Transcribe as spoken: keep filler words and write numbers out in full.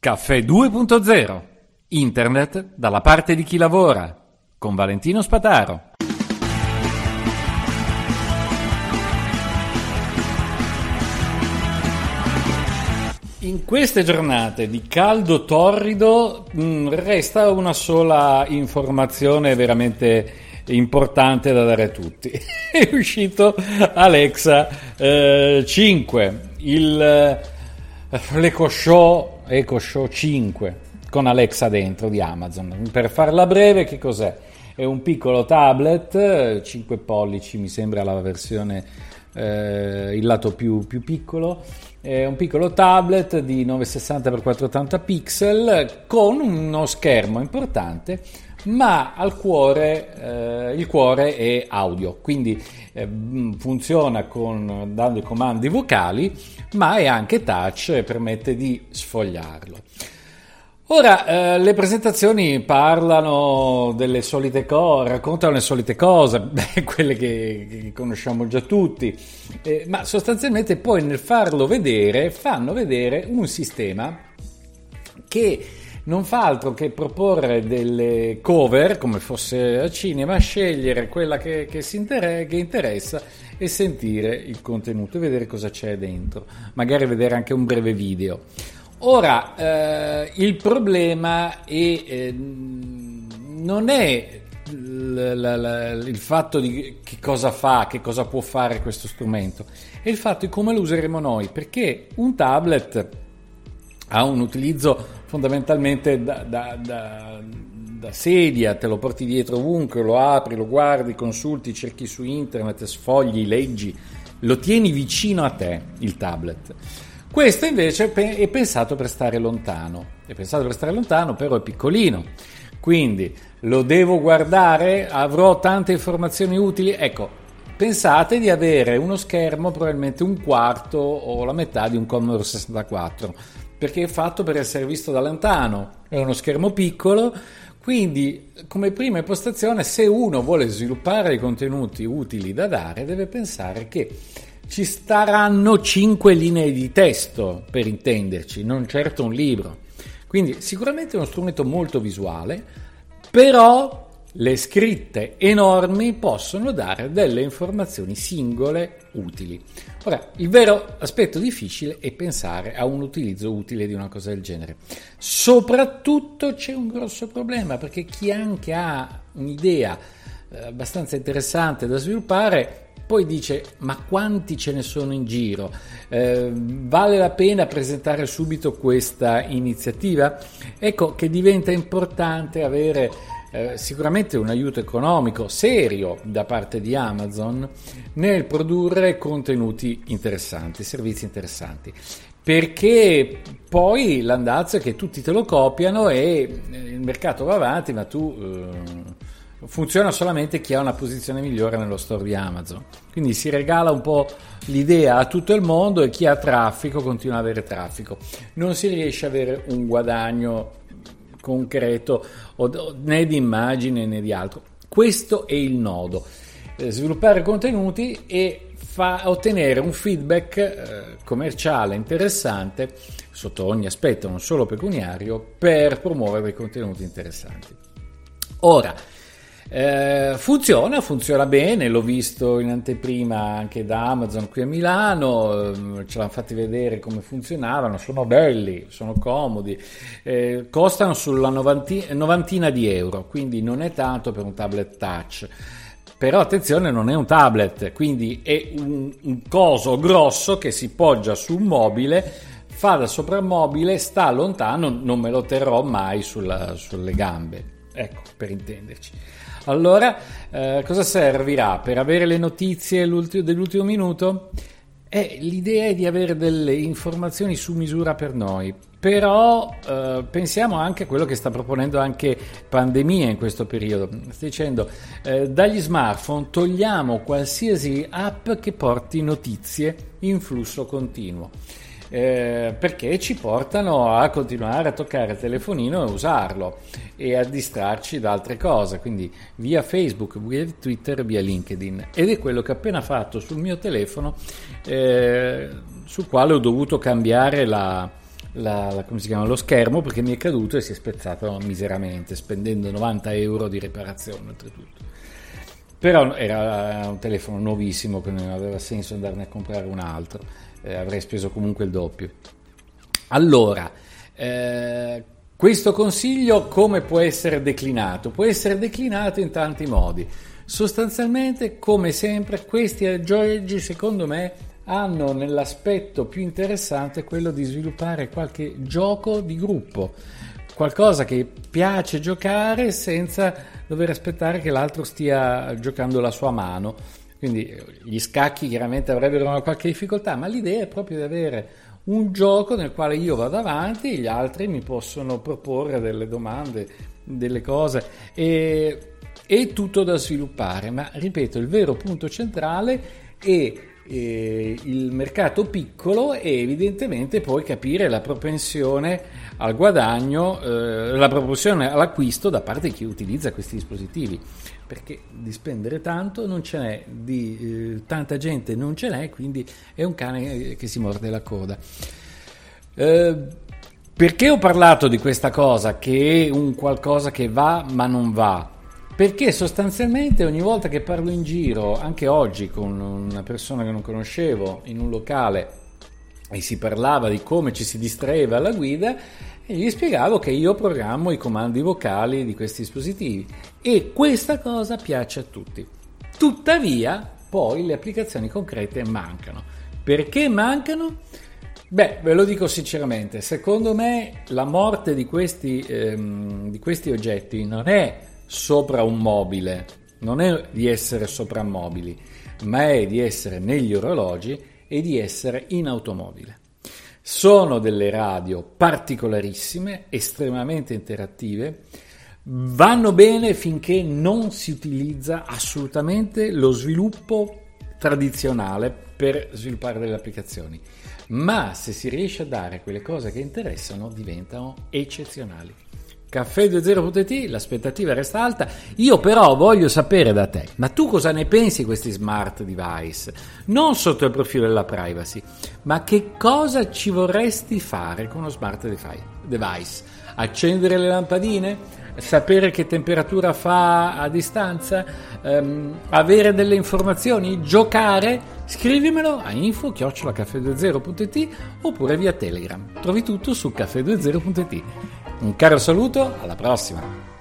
Caffè due punto zero. Internet dalla parte di chi lavora. Con Valentino Spataro. In queste giornate di caldo torrido mh, resta una sola informazione veramente importante da dare a tutti. È uscito Alexa eh, cinque, il eh, l'Echo Show, Echo Show cinque con Alexa dentro di Amazon. Per farla breve, che cos'è? È un piccolo tablet, cinque pollici mi sembra la versione, eh, il lato più, più piccolo. È un piccolo tablet di novecentosessanta per quattrocentottanta pixel con uno schermo importante, ma al cuore eh, il cuore è audio, quindi eh, funziona con dando i comandi vocali, ma è anche touch e permette di sfogliarlo. Ora, eh, le presentazioni parlano delle solite cose, raccontano le solite cose, beh, quelle che, che conosciamo già tutti, eh, ma sostanzialmente poi nel farlo vedere, fanno vedere un sistema che non fa altro che proporre delle cover, come fosse a cinema, scegliere quella che, che, si inter- che interessa e sentire il contenuto e vedere cosa c'è dentro, magari vedere anche un breve video. Ora, eh, il problema è, eh, non è l- l- l- il fatto di che cosa fa, che cosa può fare questo strumento, è il fatto di come lo useremo noi, perché un tablet ha un utilizzo fondamentalmente da, da, da, da sedia, te lo porti dietro ovunque, lo apri, lo guardi, consulti, cerchi su internet, sfogli, leggi, lo tieni vicino a te il tablet. Questo invece è pensato per stare lontano, è pensato per stare lontano, però è piccolino, quindi lo devo guardare, avrò tante informazioni utili, ecco, pensate di avere uno schermo probabilmente un quarto o la metà di un Commodore sessantaquattro, perché è fatto per essere visto da lontano, è uno schermo piccolo, quindi come prima impostazione, se uno vuole sviluppare dei contenuti utili da dare, deve pensare che ci staranno cinque linee di testo, per intenderci, non certo un libro. Quindi sicuramente è uno strumento molto visuale, però le scritte enormi possono dare delle informazioni singole utili. Ora, il vero aspetto difficile è pensare a un utilizzo utile di una cosa del genere. Soprattutto c'è un grosso problema, perché chi anche ha un'idea eh, abbastanza interessante da sviluppare poi dice: ma quanti ce ne sono in giro? Eh, vale la pena presentare subito questa iniziativa? Ecco che diventa importante avere eh, sicuramente un aiuto economico serio da parte di Amazon nel produrre contenuti interessanti, servizi interessanti, perché poi l'andazzo è che tutti te lo copiano e il mercato va avanti, ma tu eh, funziona solamente chi ha una posizione migliore nello store di Amazon, quindi si regala un po' l'idea a tutto il mondo e chi ha traffico continua ad avere traffico, non si riesce ad avere un guadagno concreto né di immagine né di altro. Questo è il nodo, eh, sviluppare contenuti e fa ottenere un feedback eh, commerciale interessante sotto ogni aspetto, non solo pecuniario, per promuovere dei contenuti interessanti. Ora, Eh, funziona, funziona bene, l'ho visto in anteprima anche da Amazon qui a Milano, eh, ce l'hanno fatti vedere come funzionavano, sono belli, sono comodi, eh, costano sulla novantina, novantina di euro, quindi non è tanto per un tablet touch, però attenzione, non è un tablet, quindi è un, un coso grosso che si poggia su un mobile, fa da soprammobile, sta lontano, non me lo terrò mai sulla, sulle gambe, ecco, per intenderci. Allora, eh, cosa servirà? Per avere le notizie dell'ultimo minuto? Eh, l'idea è di avere delle informazioni su misura per noi, però eh, pensiamo anche a quello che sta proponendo anche Pandemia in questo periodo. Sta dicendo, eh, dagli smartphone togliamo qualsiasi app che porti notizie in flusso continuo. Eh, perché ci portano a continuare a toccare il telefonino e usarlo e a distrarci da altre cose, quindi via Facebook, via Twitter, via LinkedIn, ed è quello che ho appena fatto sul mio telefono, eh, sul quale ho dovuto cambiare la, la, la, come si chiama, lo schermo, perché mi è caduto e si è spezzato miseramente, spendendo novanta euro di riparazione oltretutto. Però era un telefono nuovissimo, quindi non aveva senso andarne a comprare un altro, eh, avrei speso comunque il doppio. Allora, eh, questo consiglio come può essere declinato? Può essere declinato in tanti modi. Sostanzialmente, come sempre, questi aggeggi, secondo me, hanno nell'aspetto più interessante quello di sviluppare qualche gioco di gruppo, qualcosa che piace giocare senza dover aspettare che l'altro stia giocando la sua mano. Quindi gli scacchi chiaramente avrebbero una qualche difficoltà, ma l'idea è proprio di avere un gioco nel quale io vado avanti e gli altri mi possono proporre delle domande, delle cose, e è tutto da sviluppare. Ma ripeto, il vero punto centrale è eh, il mercato piccolo e evidentemente poi capire la propensione al guadagno, eh, la propensione all'acquisto da parte di chi utilizza questi dispositivi, perché di spendere tanto non ce n'è, di eh, tanta gente non ce n'è, quindi è un cane che si morde la coda. Eh, perché ho parlato di questa cosa che è un qualcosa che va ma non va? Perché sostanzialmente ogni volta che parlo in giro, anche oggi con una persona che non conoscevo in un locale, e si parlava di come ci si distraeva alla guida, e gli spiegavo che io programmo i comandi vocali di questi dispositivi e questa cosa piace a tutti. Tuttavia poi le applicazioni concrete mancano. Perché mancano? Beh, ve lo dico sinceramente, secondo me la morte di questi, ehm, di questi oggetti non è sopra un mobile, non è di essere soprammobili, ma è di essere negli orologi e di essere in automobile. Sono delle radio particolarissime, estremamente interattive, vanno bene finché non si utilizza assolutamente lo sviluppo tradizionale per sviluppare delle applicazioni, ma se si riesce a dare quelle cose che interessano diventano eccezionali. caffè due zero punto it, l'aspettativa resta alta. Io però voglio sapere da te, ma tu cosa ne pensi di questi smart device? Non sotto il profilo della privacy, ma che cosa ci vorresti fare con uno smart device? Accendere le lampadine? Sapere che temperatura fa a distanza? Um, avere delle informazioni? Giocare? Scrivimelo a info chiocciola caffè due zero punto it oppure via Telegram. Trovi tutto su caffè due zero punto it. Un caro saluto, alla prossima!